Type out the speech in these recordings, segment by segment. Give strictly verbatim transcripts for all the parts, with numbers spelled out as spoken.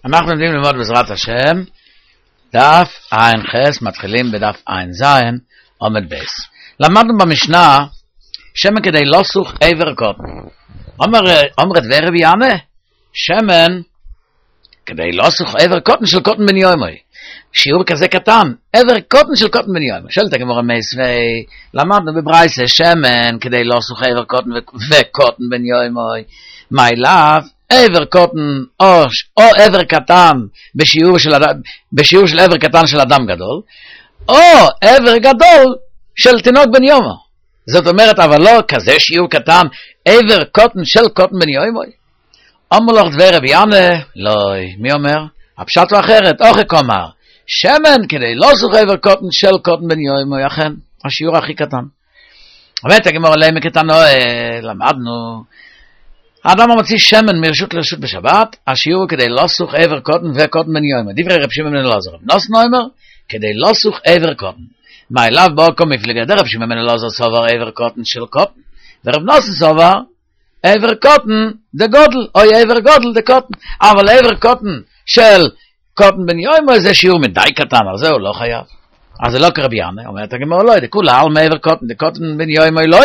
אנחנו יודעים ללמוד בעזרת השם, דף עין חס, מתחילים בדף עין זין, עומד בייס. למדנו במשנה, שמן כדי לא סוך עבר קוטן. אומרת ורב ימה, שמן כדי לא סוך עבר קוטן של קוטן בן יומי. שיעור כזה קטן, עבר קוטן של קוטן בן יומי. שואלת הגמרא מסווי, למדנו בברייסה, שמן כדי לא סוך עבר קוטן וקוטן בן יומי. מה אליו? עבר קוטן או, או עבר קטן בשיעור של, בשיעור של עבר קטן של אדם גדול, או עבר גדול של תינוק בן יומו. זאת אומרת, אבל לא כזה שיעור קטן, עבר קוטן של קוטן בן יומו. אומר לך דבר רבי ינה, לא, מי אומר? הפשט הוא אחרת, אוכק אומר, שמן כדי לא סוך עבר קוטן של קוטן בן יומו, אכן, השיעור הכי קטן. באמת, הגמרא למה קטן, למדנו, האדם המוציא שמן מרשות לרשות בשבת, השיעור הוא כדי לא סוך עבר קוטן וקוטן בן יומו. דברי רב שמעון בן אלעזר, נוס נוימר, כדי לא סוך עבר קוטן. מה אליו בוא כל מפלגה דרב שמעון בן אלעזר סובר עבר קוטן של קוטן, ורב נוס סובר עבר קוטן דה גודל, או עבר גודל דה קוטן. אבל עבר קוטן של קוטן בן יומו זה שיעור מדי קטן, על זה הוא לא חייב. אז זה לא כרבי ינה, אומרת הגמרא לא, זה כולה על מעבר קוטן, דה קוטן בן יומו לא.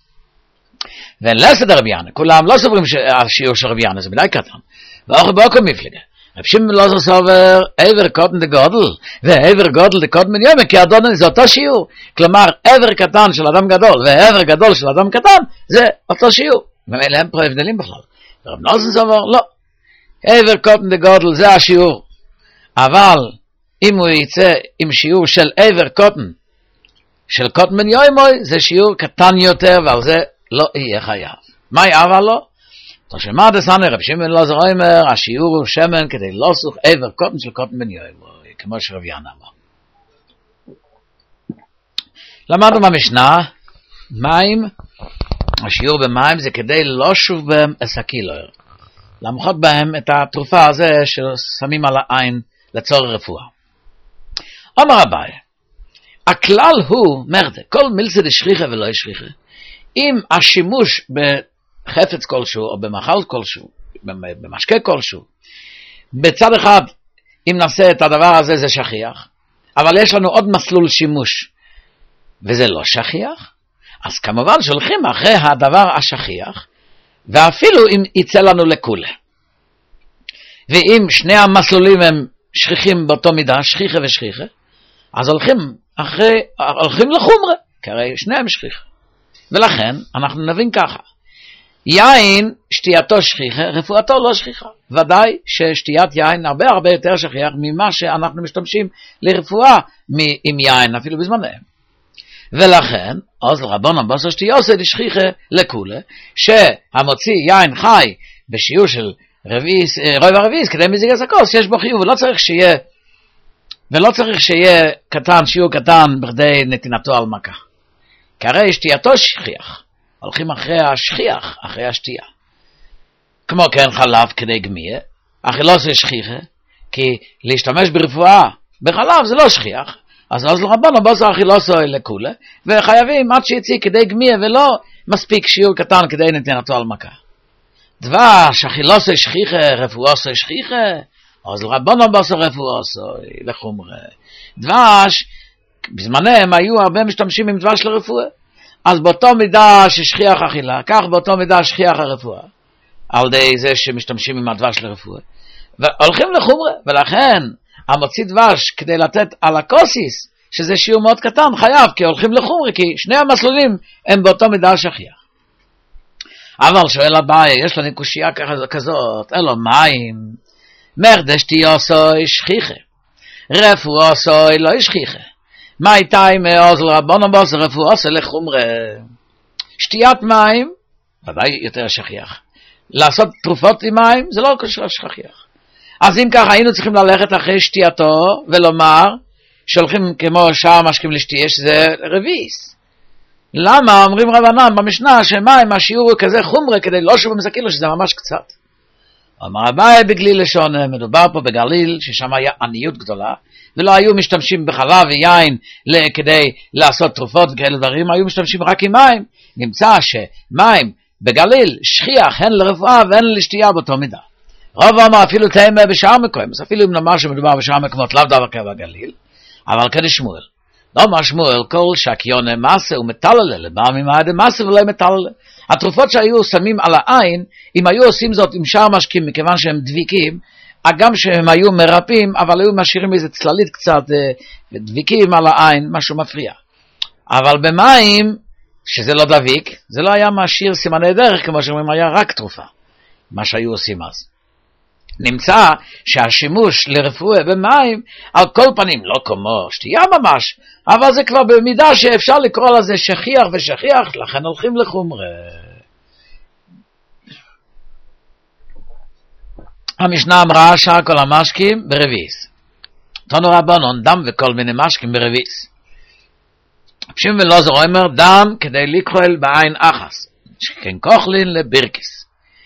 ואין לסד רבי ינה, כולם לא סוברים שהשיעור של רבי ינה, זה מדי קטן. ואוכי באוקו מפלגה. רב שמעון בן אלעזר סובר עבר קוטן דה גודל, ועבר גודל דה קוטן בן יומו, כי אדון זה אותו שיעור. כלומר, עבר קטן של אדם גדול, ועבר גדול של אדם קטן, זה אותו שיעור. ומאלה הם פה הבדלים בכלל. ורב נוסן סובר, לא. עבר קוטן דה גודל, זה השיעור. אבל, אם הוא יצא עם שיעור של עבר קוטן, של קוטן בן יומו, זה שיעור קטן יותר, ועל זה לא יהיה חייב. מה אבל לא? תשמע דסנה רב שמעון בן אלעזר אומר, השיעור הוא שמן כדי לא סוך עבר קוטן של קוטן בן יומו, כמו שרב ינה אמר. למדנו במשנה, מים, השיעור במים זה כדי לא שוב בהם הסקילר, למחות בהם את התרופה הזה ששמים על העין לצורך רפואה. אומר אביי, הכלל הוא, מרדה, כל מילסה דשכיחה ולא ישכיחה, אם השימוש בחפץ כלשהו, או במאכל כלשהו, במשקה כלשהו, בצד אחד, אם נעשה את הדבר הזה, זה שכיח, אבל יש לנו עוד מסלול שימוש, וזה לא שכיח, אז כמובן שהולכים אחרי הדבר השכיח, ואפילו אם יצא לנו לכולה. ואם שני המסלולים הם שכיחים באותו מידה, שכיחה ושכיחה, אז הולכים אחרי, הולכים לחומרה, כי הרי שניהם שכיחה. ולכן אנחנו נבין ככה, יין שתייתו שכיחה, רפואתו לא שכיחה. ודאי ששתיית יין הרבה הרבה יותר שכיח ממה שאנחנו משתמשים לרפואה עם יין, אפילו בזמנהם. ולכן, אז לרבון בסו שתיוסה דשכיחה לכולה, שהמוציא יין חי בשיעור של רביס, רבע רביס, כדי מזיג הסקוס, יש בו חיוב, ולא צריך שיהיה, ולא צריך שיהיה קטן, שיעור קטן, בכדי נתינתו על מכה. כי הרי שתייתו שכיח, הולכים אחרי השכיח, אחרי השתייה. כמו כן חלב כדי גמיה, אכילוס זה שכיחה, כי להשתמש ברפואה בחלב זה לא שכיח, אז אז לרבנו בוסו אכילוסו לכולה, וחייבים עד שיציא כדי גמיה, ולא מספיק שיעור קטן כדי נתינתו על מכה. דבש, אכילוסו שכיחה, רפואוסו שכיחה, אז לרבנו בוסו רפואוסו לחומרה. דבש, בזמנם היו הרבה משתמשים עם דבש לרפואה, אז באותו מידה ששכיח אכילה, כך באותו מידה שכיח הרפואה, על די זה שמשתמשים עם הדבש לרפואה, והולכים לחומרה, ולכן המוציא דבש כדי לתת על הקוסיס, שזה שיעור מאוד קטן, חייב, כי הולכים לחומרה, כי שני המסלולים הם באותו מידה שכיח. אבל שואל הבא, יש לנו קושייה כזאת, אלו מים, מרדש תיוסוי שכיחה, רפואוסוי לא שכיחה, מה הייתה עם עוז לרבון בוס רפואוסוי לחומרה? שתיית מים, ודאי יותר שכיח. לעשות תרופות עם מים, זה לא שכיח. אז אם ככה היינו צריכים ללכת אחרי שתייתו, ולומר, שהולכים כמו שער משקים לשתייה, שזה רביס. למה אומרים רבנן במשנה, שמים השיעור הוא כזה חומרה, כדי לא שוב במסקילו, שזה ממש קצת. אמר אביי בגליל לשון, מדובר פה בגליל, ששם היה עניות גדולה, ולא היו משתמשים בחלב ויין כדי לעשות תרופות וכאלה דברים, היו משתמשים רק עם מים. נמצא שמים בגליל שכיח הן לרפואה והן לשתייה באותו מידה. רוב אמר אפילו תאמה בשאר מקומות, אז אפילו אם נאמר שמדובר בשאר מקומות, לאו דווקא בגליל, אבל כדשמואל. לא אמר שמואל, כל שהקיונה מסה ומטללה, לבא ממעד מסה ולא מטללה. התרופות שהיו שמים על העין, אם היו עושים זאת עם שאר משקים, מכיוון שהם דביקים, גם שהם היו מרפאים, אבל היו משאירים איזה צללית קצת, דביקים על העין, משהו מפריע. אבל במים, שזה לא דביק, זה לא היה משאיר סימני דרך, כמו שאומרים, היה רק תרופה, מה שהיו עושים אז. נמצא שהשימוש לרפואה במים, על כל פנים, לא כמו שתייה ממש, אבל זה כבר במידה שאפשר לקרוא לזה שכיח ושכיח, לכן הולכים לחומרה. המשנה אמרה שהכל המשקים ברביס. תנו רבנון, דם וכל מיני משקים ברביס. פשים ולוזר אומר, דם כדי לקרוא בעין אחס, שכן כוחלין לבירקיס.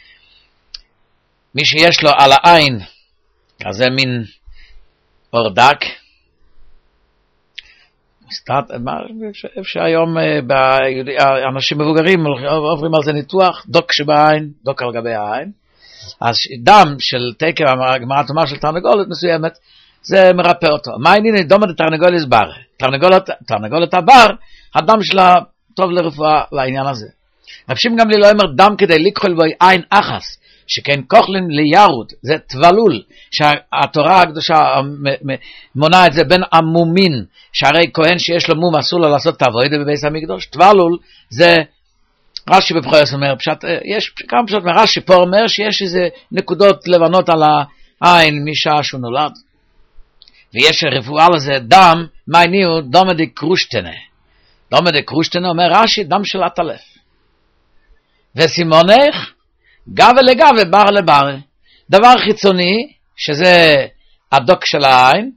מי שיש לו על העין כזה מין אורדק, אפשר היום אנשים מבוגרים עוברים על זה ניתוח, דוק שבעין, דוק על גבי העין, אז דם של תקר, הגמרא תאמר של תרנגולת מסוימת, זה מרפא אותו. מה העניין? דומה לתרנגולת בר, תרנגולת, תרנגולת הבר, הדם שלה טוב לרפואה לעניין הזה. רבשים גם לי לא אומר דם כדי לקחול בו עין אחס, שכן כוחלין לירוד, זה תבלול, שהתורה הקדושה מונה את זה בין עמומין, שהרי כהן שיש לו מום אסור לו לעשות את העבודה בבית המקדוש, תבלול זה, רש"י בבחורס אומר, פשט, יש כמה פשוט מרש"י פה אומר שיש איזה נקודות לבנות על העין משעה שהוא נולד, ויש רפואה לזה דם, מה הניעו? דומה די קרושטנה, דומה די קרושטנה אומר רש"י, דם של עטלף, וסימונך, גבה לגבה, בר לבר. דבר חיצוני, שזה הדוק של העין,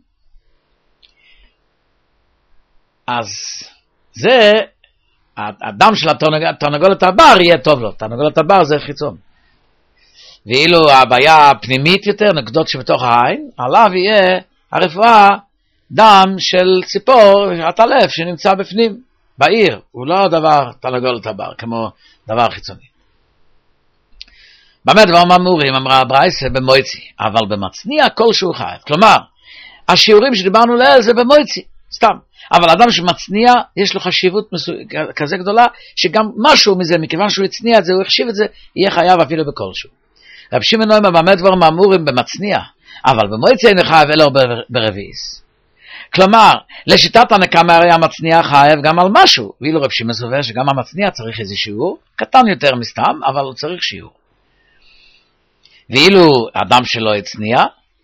אז זה, הדם של התרנגולת הבר יהיה טוב לו. תרנגולת הבר זה חיצון. ואילו הבעיה הפנימית יותר, נקודות שבתוך העין, עליו יהיה הרפואה דם של ציפור, עטלף, שנמצא בפנים, בעיר. הוא לא דבר תרנגולת הבר, כמו דבר חיצוני. באמת דבר מאמורים, אמרה הברייסה במויצי, אבל במצניע כלשהו חייב. כלומר, השיעורים שדיברנו לאל זה במויצי, סתם. אבל אדם שמצניע, יש לו חשיבות מסו... כזה גדולה, שגם משהו מזה, מכיוון שהוא הצניע את זה, הוא החשיב את זה, יהיה חייב אפילו בכלשהו. רב שמעון אומר, באמת דבר מאמורים במצניע, אבל במויצי אין חייב אלא ברביעיס. כלומר, לשיטת הנקמה הרי המצניע חייב גם על משהו, ואילו רב שמעון סובר שגם המצניע צריך איזה שיעור, קטן יותר מסתם, אבל הוא צריך שיעור. ואילו אדם שלא הצניע,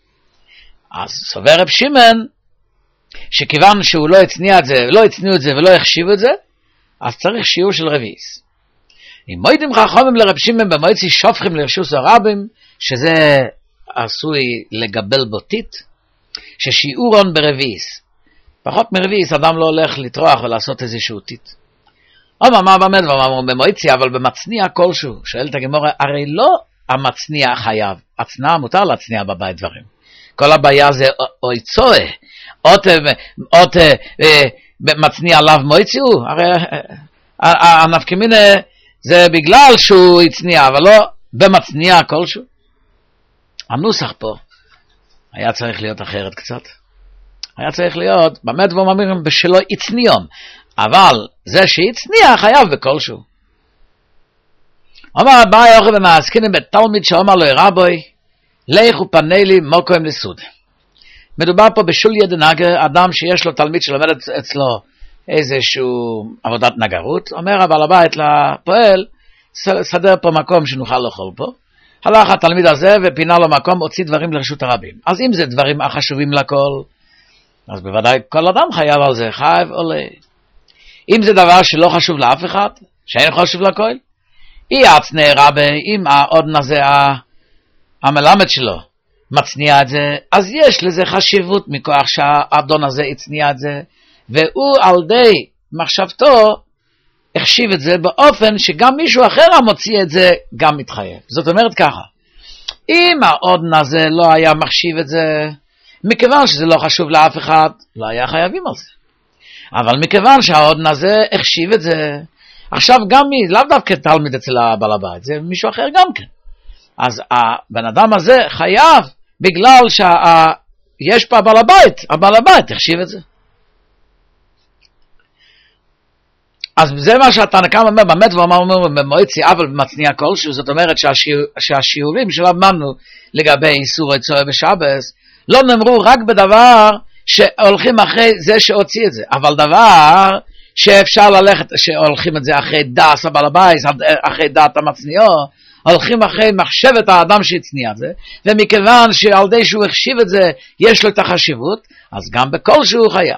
אז סובר רב שמעון, שכיוון שהוא לא הצניע את זה, לא הצניעו את זה ולא החשיב את זה, אז צריך שיעור של רביעיס. אם מוידים חכמים לרב שמעון במועצי שופכים לרשוס הרבים, שזה עשוי לגבל בוטית, ששיעורון ברביעיס. פחות מרביעיס אדם לא הולך לטרוח ולעשות איזשהו טיט. אומר מה באמת ואמרו במועצי, אבל במצניע כלשהו, שואלת הגמרא, הרי לא המצניע חייב, הצנעה מותר להצניע בבית דברים. כל הבעיה זה אוי צועה, עוד מצניע עליו מויציאו, הרי הנפקמינה זה בגלל שהוא הצניע, אבל לא במצניע כלשהו. הנוסח פה היה צריך להיות אחרת קצת. היה צריך להיות, באמת ואומרים בשלו הצניעום, אבל זה שהצניע חייב בכלשהו. אומר הבא יוכל במעסקינים בתלמיד שאומר לו רבוי, לך ופנה לי מוקוים לסוד. מדובר פה בשול ידנגר, אדם שיש לו תלמיד שלומד אצלו איזשהו עבודת נגרות, אומר הבעל הבית לפועל, סדר פה מקום שנוכל לאכול פה. הלך התלמיד הזה ופינה לו מקום, הוציא דברים לרשות הרבים. אז אם זה דברים החשובים לכל, אז בוודאי כל אדם חייב על זה, חייב עולה. אם זה דבר שלא חשוב לאף אחד, שאין חשוב לכל, אי עצנה רבה, אם העודן הזה, המלמד שלו, מצניע את זה, אז יש לזה חשיבות מכוח שהאדון הזה הצניע את זה, והוא על די מחשבתו, החשיב את זה באופן שגם מישהו אחר המוציא את זה גם מתחייב. זאת אומרת ככה, אם העודן הזה לא היה מחשיב את זה, מכיוון שזה לא חשוב לאף אחד, לא היה חייבים על זה. אבל מכיוון שהעודן הזה החשיב את זה, עכשיו גם מי, לאו דווקא תלמיד אצל הבעל הבית, זה מישהו אחר גם כן. אז הבן אדם הזה חייב, בגלל שיש פה הבעל הבית, הבעל הבית החשיב את זה. אז זה מה שהתנא קמא אומר, באמת הוא אומר במועצי אבל במצניע כלשהו, זאת אומרת שהשיעור, שהשיעורים שלמדנו לגבי איסור צועה בשבס, לא נאמרו רק בדבר שהולכים אחרי זה שהוציא את זה, אבל דבר שאפשר ללכת, שהולכים את זה אחרי דס הבעל הבית, אחרי דעת המצניעו, הולכים אחרי מחשבת האדם שהצניע את זה, ומכיוון שעל די שהוא החשיב את זה, יש לו את החשיבות, אז גם בכל שהוא חייב.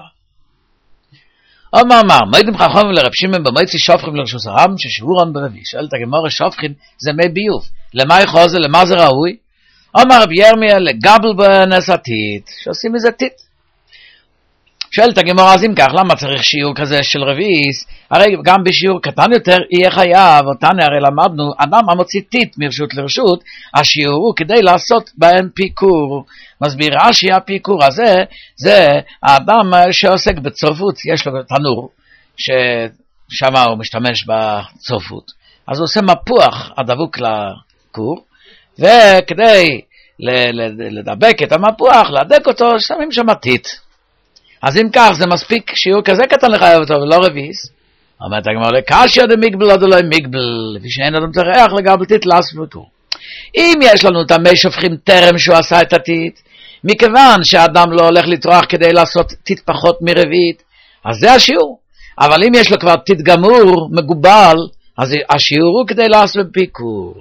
עוד מאמר, מועדים חכמים לרב שמעון במועצי שופכים לרשוס הרב, ששיעורם ברבי, שואלת הגמרא שופכים זה מי ביוב, למה יכול זה, למה זה ראוי? אומר רבי ירמיה לגבל בנס עתיד, שעושים מזה טיט. שואלת הגמרא, אז אם כך, למה צריך שיעור כזה של רביעיס? הרי גם בשיעור קטן יותר יהיה חייב, אותנו הרי למדנו, אדם המוציא טיט מרשות לרשות, השיעור הוא כדי לעשות בהם פיקור. מסביר רש"י, הפיקור הזה, זה האדם שעוסק בצורפות, יש לו תנור, ששם הוא משתמש בצורפות. אז הוא עושה מפוח הדבוק לכור, וכדי לדבק את המפוח, להדק אותו, שמים שם טיט. אז אם כך, זה מספיק שיעור כזה קטן לחייב אותו, ולא רביס. אומרת הגמרא, לקשיא דמיגבל עד אלוהי מיגבל, לפי שאין אדם צריך לגבל טיט לעשות פיקור. אם יש לנו תמי שופכים טרם שהוא עשה את הטיט, מכיוון שהאדם לא הולך לטרוח כדי לעשות טיט פחות מרבית, אז זה השיעור. אבל אם יש לו כבר טיט גמור, מגובל, אז השיעור הוא כדי לעשות פיקור.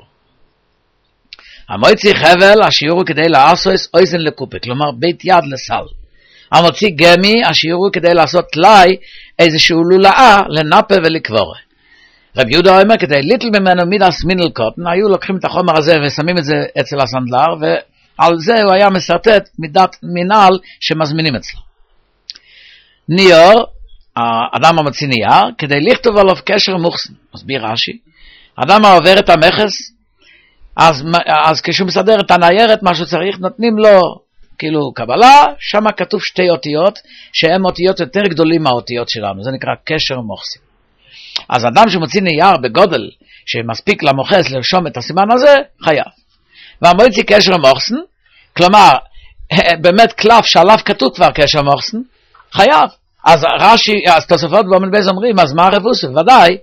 המועצי חבל, השיעור הוא כדי לעשות אוזן לקופה, כלומר בית יד לסל. המוציא גמי, השיעור הוא כדי לעשות תלאי איזשהו לולאה לנפה ולקבורה. רב יהודה אומר, כדי ליטל ממנו מידס מינל קוטן, היו לוקחים את החומר הזה ושמים את זה אצל הסנדלר, ועל זה הוא היה מסרטט מידת מינל שמזמינים אצלו. ניור, האדם המוציא נייר, כדי לכתוב עליו קשר מוחסן. מסביר רש"י, אדם העובר את המכס, אז, אז כשהוא מסדר את הניירת, מה שצריך, נותנים לו כאילו קבלה, שם כתוב שתי אותיות, שהן אותיות יותר גדולים מהאותיות שלנו, זה נקרא קשר מוחסן. אז אדם שמוציא נייר בגודל, שמספיק למוחס לרשום את הסימן הזה, חייב. והמוציא קשר מוחסן, כלומר, באמת קלף שעליו כתוב כבר קשר מוחסן, חייב. אז רש"י, אז תוספות באומן בייז אומרים, אז מה הרבוסה? ודאי.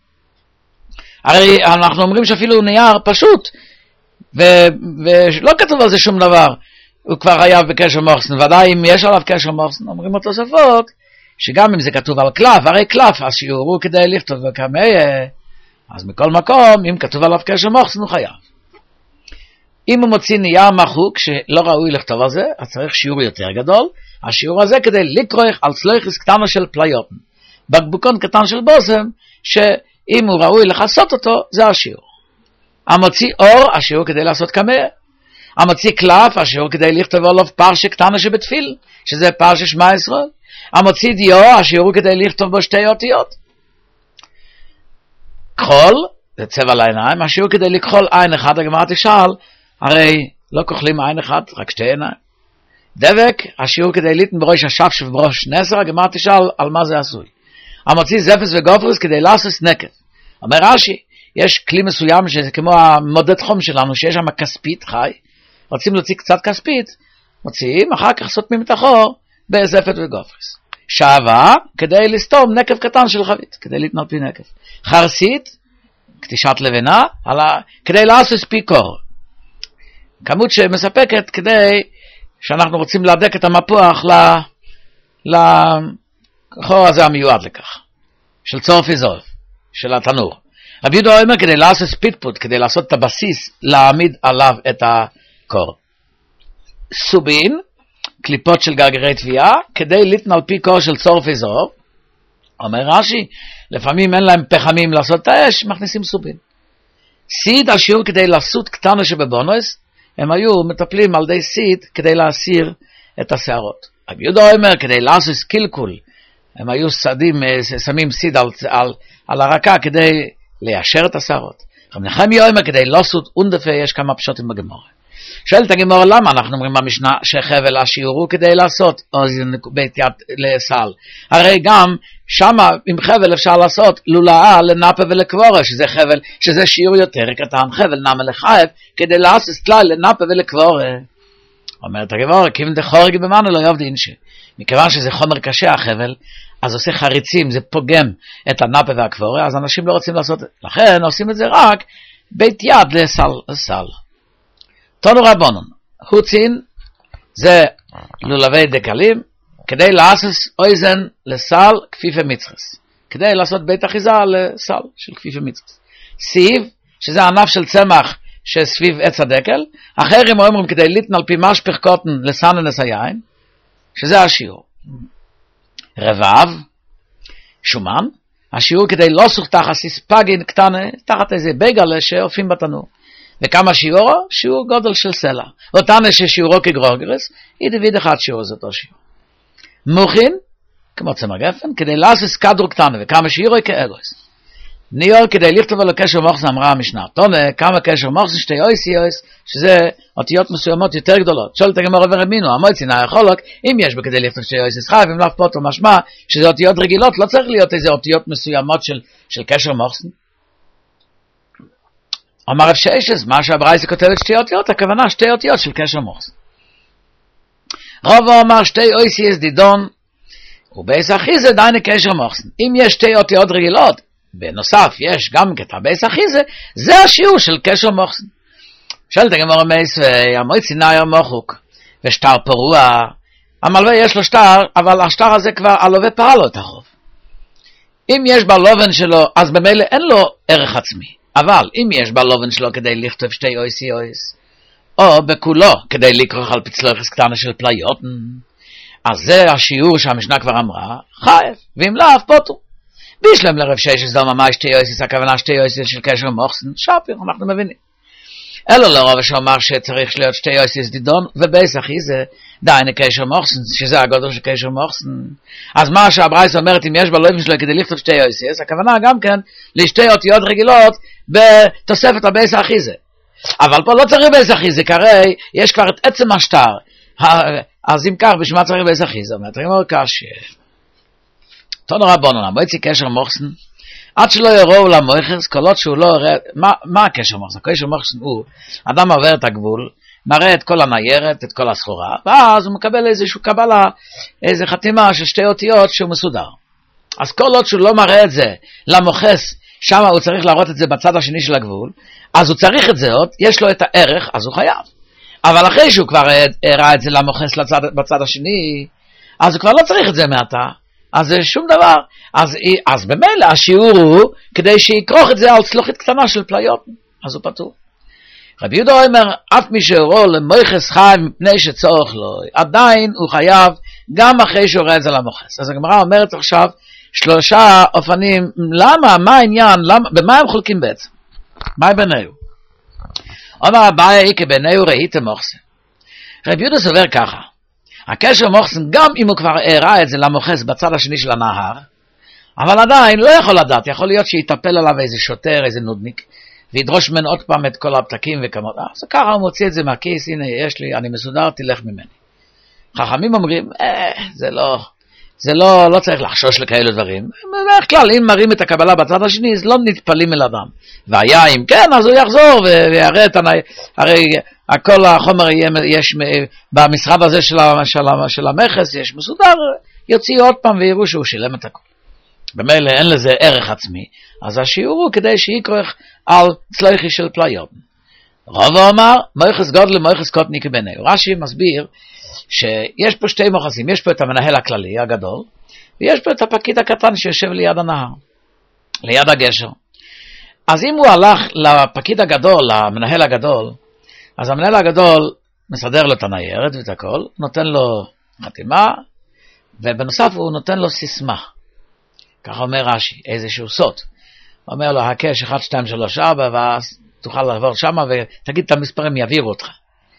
הרי אנחנו אומרים שאפילו נייר פשוט, ו- ולא כתוב על זה שום דבר, הוא כבר חייב בקשר מוחסן. ודאי אם יש עליו קשר מוחסן, אומרים התוספות, שגם אם זה כתוב על קלף, הרי קלף, אז שיעורו כדי לכתוב וכמה, אז מכל מקום, אם כתוב עליו קשר מוחסן, הוא חייב. אם הוא מוציא נייר מחוק, שלא ראוי לכתוב על זה, אז צריך שיעור יותר גדול, השיעור הזה כדי לקרוח על סלויכס קטנה של פליוטן. בקבוקון קטן של בושם, שאם הוא ראוי לחסות אותו, זה השיעור. המוציא אור, השיעור כדי לעשות קמא. המוציא קלף, השיעור כדי לכתוב עליו פרשה קטנה שבתפיל, שזה פרשה שמע ישראל. המוציא דיו, השיעור כדי לכתוב בו שתי אותיות. כחול, זה צבע לעיניים, השיעור כדי לכחול עין אחד, הגמרא תשאל, הרי לא כוחלים עין אחד, רק שתי עיניים. דבק, השיעור כדי ליטן בראש השפש ובראש נסר, הגמרא תשאל על מה זה עשוי. המוציא זפס וגופרס כדי לעשות נקב. אומר רש"י, יש כלי מסוים שזה כמו המודד חום שלנו, שיש שם כספית חי, רוצים להוציא קצת כספית, מוציאים, אחר כך סותמים את החור בזפת וגופרס. שעבה, כדי לסתום נקב קטן של חבית, כדי להתנות פי נקב. חרסית, קטישת לבנה, כדי לעשות פי קור. כמות שמספקת כדי שאנחנו רוצים להדק את המפוח לחור הזה המיועד לכך, של צורף איזוב, של התנור. רבי יהודה אומר כדי לעשות ספיטפוט, כדי לעשות את הבסיס, להעמיד עליו את הקור. סובין, קליפות של גרגרי תביעה, כדי ליטן על פי קור של צורף איזוב. אומר רש"י, לפעמים אין להם פחמים לעשות את האש, מכניסים סובין. סיד, השיעור כדי לעשות קטנה שבבונוס, הם היו מטפלים על די סיד כדי להסיר את השערות. רבי יהודה אומר כדי לעשות קלקול, הם היו סדים, שמים סיד על, על, על הרקה כדי ליישר את השערות. רבי נחמיה אומר כדי לעשות אונדפה, יש כמה פשוטים בגמרא. שואלת הגמרא, למה אנחנו אומרים במשנה שחבל השיעור הוא כדי לעשות אוזן בית יד לסל? הרי גם שמה עם חבל אפשר לעשות לולאה לנפה ולקבורה, שזה חבל, שזה שיעור יותר קטן, חבל נמה לחייב, כדי לעשות סטלי לנפה ולקבורה. אומרת הגמרא, כיוון דחורג במנו לא יעבד אינשי. מכיוון שזה חומר קשה החבל, אז עושה חריצים, זה פוגם את הנפה והקבורה, אז אנשים לא רוצים לעשות, לכן עושים את זה רק בית יד לסל, לסל. תנו רבונון, הוצין, זה לולבי דקלים, כדי לעשות אוזן לסל כפיפי מצחס. כדי לעשות בית אחיזה לסל של כפיפי מצחס. סיב, שזה ענף של צמח שסביב עץ הדקל, אחרים אומרים כדי ליתן על פי משפך קוטן לסננס היין, שזה השיעור. רבב, שומן, השיעור כדי לא סוך תחת סיספגין קטנה, תחת איזה בגלה שאופים בתנור. וכמה שיעורו? שיעור גודל של סלע. אותנו ששיעורו כגרוגרס, היא דוד אחד שיעור זה אותו שיעור. מוכין, כמו צמר גפן, כדי לעשות סקדרו קטנה, וכמה שיעורו כאגוס. ניור כדי לכתוב על הקשר מוחסן, אמרה המשנה. תונה, כמה קשר מוחסן, שתי אויס יויס, שזה אותיות מסוימות יותר גדולות. שואלת הגמרא ורמינו, המועצי נא יכולוק, אם יש בכדי לכתוב שתי אויס חייב, אם לאף פוטו משמע, שזה אותיות רגילות, לא צריך להיות איזה אותיות מסוימות של, של קשר מוחסן. אמר רב ששס, מה שהברייתא כותבת שתי אותיות, הכוונה שתי אותיות של קשר מוחסן. רבא אמר שתי אויס יש דידון, ובייס אחיזה דיינה קשר מוחסן. אם יש שתי אותיות רגילות, בנוסף יש גם כתב בייס אחיזה, זה השיעור של קשר מוחסן. שואלת הגמרא מייס, והמועצי נא מוחוק, ושטר פרוע, המלווה יש לו שטר, אבל השטר הזה כבר הלווה פרע לו את החוב. אם יש בלובן שלו, אז במילא אין לו ערך עצמי. אבל אם יש בלובן שלו כדי לכתוב שתי אויס יויס, או בכולו כדי לקרוא על פצלוחס קטנה של פליות, אז זה השיעור שהמשנה כבר אמרה, חייב, ואם לא, אף פוטו. בישלם לרב ששס דומה מה שתי אויסיס, הכוונה שתי אויסיס של קשר מוחסן, שפיר, אנחנו מבינים. אלו לרוב שאומר שצריך להיות שתי אויסיס דידון, ובייס אחיזה דיינה קשר מוחסן, שזה הגודל של קשר מוחסן. אז מה שהברייתא אומרת, אם יש בלובן שלו כדי לכתוב שתי אויסיס, הכוונה גם כן לשתי אותיות רגילות בתוספת הבייס אחיזה. אבל פה לא צריך בייס אחיזה, כרי יש כבר את עצם השטר. אז אם כך, בשביל מה צריך בייס אחיזה? אומרת, אני אומר קשה. תנו רבונן, המועצי קשר מוחסן, עד שלא יראו למוחס, קולות שהוא לא יראה, מה, מה הקשר מוחסן? הקשר מוחסן הוא, אדם עובר את הגבול, מראה את כל הניירת, את כל הסחורה, ואז הוא מקבל איזשהו קבלה, איזו חתימה של שתי אותיות שהוא מסודר. אז כל עוד שהוא לא מראה את זה למוחס, שם הוא צריך להראות את זה בצד השני של הגבול, אז הוא צריך את זה עוד, יש לו את הערך, אז הוא חייב. אבל אחרי שהוא כבר הראה את זה למוחס לצד, בצד השני, אז הוא כבר לא צריך את זה מעתה. אז זה שום דבר. אז, אז במילא השיעור הוא כדי שיקרוך את זה על צלוחית קטנה של פליות, אז הוא פטור. רבי יהודה אומר, אף מי שהורו למוחס חייב מפני שצורך לו, עדיין הוא חייב גם אחרי שהוא רואה את זה למוחס. אז הגמרא אומרת עכשיו שלושה אופנים, למה, מה העניין, למה, במה הם חולקים בעצם? מה ביניהו? אומר אביי, כי ביניהו ראיתם מוחסן. רבי יהודה סובר ככה, הקשר מוחסן, גם אם הוא כבר הראה את זה למוחס בצד השני של הנהר, אבל עדיין לא יכול לדעת, יכול להיות שיטפל עליו איזה שוטר, איזה נודניק, וידרוש ממנו עוד פעם את כל הפתקים וכמות, אז ככה הוא מוציא את זה מהכיס, הנה יש לי, אני מסודר, תלך ממני. חכמים אומרים, אה, זה לא, זה לא, לא צריך לחשוש לכאלו דברים. בדרך כלל, אם מראים את הקבלה בצד השני, אז לא נטפלים אל אדם. והיה אם כן, אז הוא יחזור ויראה את הנאי, הרי הכל החומר יהיה, יש, במשרד הזה של, של, של המחס, יש מסודר, יוציאו עוד פעם ויראו שהוא שילם את הכל. במילא אין לזה ערך עצמי, אז השיעור הוא כדי שיקרח על צלוחי של פליות. רב אמר, מוחס גודל ומוחס קוטני כבינהו. רש"י מסביר שיש פה שתי מוחסים, יש פה את המנהל הכללי הגדול, ויש פה את הפקיד הקטן שיושב ליד הנהר, ליד הגשר. אז אם הוא הלך לפקיד הגדול, למנהל הגדול, אז המנהל הגדול מסדר לו את הניירת ואת הכל, נותן לו חתימה, ובנוסף הוא נותן לו סיסמה. ככה אומר רש"י, איזשהו סוד. הוא אומר לו, הקש אחת, שתיים, שלוש, ארבע, ואז תוכל לעבור שמה ותגיד את המספרים, יעבירו אותך.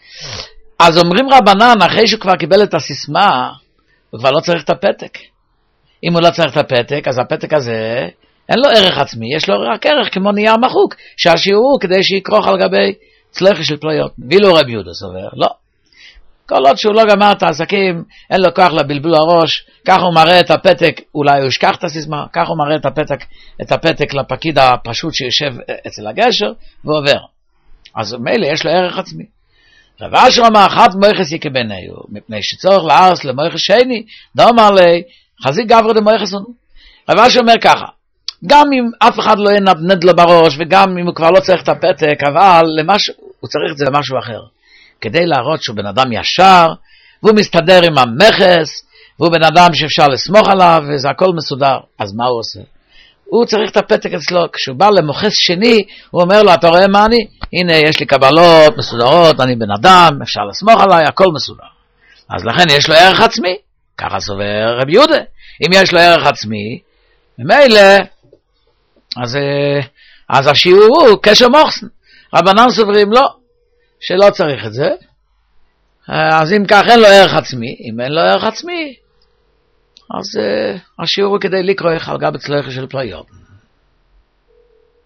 אז אומרים רבנן, אחרי שהוא כבר קיבל את הסיסמה, הוא כבר לא צריך את הפתק. אם הוא לא צריך את הפתק, אז הפתק הזה, אין לו ערך עצמי, יש לו רק ערך כמו נייר מחוק, שהשיעור הוא כדי שיקרוך על גבי צלחה של פלויות. ואילו רבי יהודה סובר, לא. כל עוד שהוא לא גמר את העסקים, אין לו כוח לבלבול הראש, ככה הוא מראה את הפתק, אולי הוא ישכח את הסיסמה, ככה הוא מראה את הפתק, את הפתק לפקיד הפשוט שיושב אצל הגשר, ועובר. אז מילא יש לו ערך עצמי. רב אשר אמר, אחת מויכס יקבניהו, מפני שצורך לארס למויכס שני, דאמר לי, חזיק גברו דמויכס לנו. רב אשר אומר ככה, גם אם אף אחד לא ינדנד לו בראש, וגם אם הוא כבר לא צריך את הפתק, אבל למשהו, הוא צריך את זה למשהו אחר. כדי להראות שהוא בן אדם ישר, והוא מסתדר עם המכס, והוא בן אדם שאפשר לסמוך עליו, וזה הכל מסודר. אז מה הוא עושה? הוא צריך את הפתק אצלו. כשהוא בא למוכס שני, הוא אומר לו, אתה רואה מה אני? הנה, יש לי קבלות מסודרות, אני בן אדם, אפשר לסמוך עליי, הכל מסודר. אז לכן יש לו ערך עצמי. ככה סובר רבי יהודה. אם יש לו ערך עצמי, ממילא, אז, אז השיעור הוא קשר מוחסן. רבנן סוברים לא, שלא צריך את זה. אז אם כך אין לו ערך עצמי, אם אין לו ערך עצמי, אז uh, השיעור הוא כדי לקרוא על גבי צלחה של פלויות.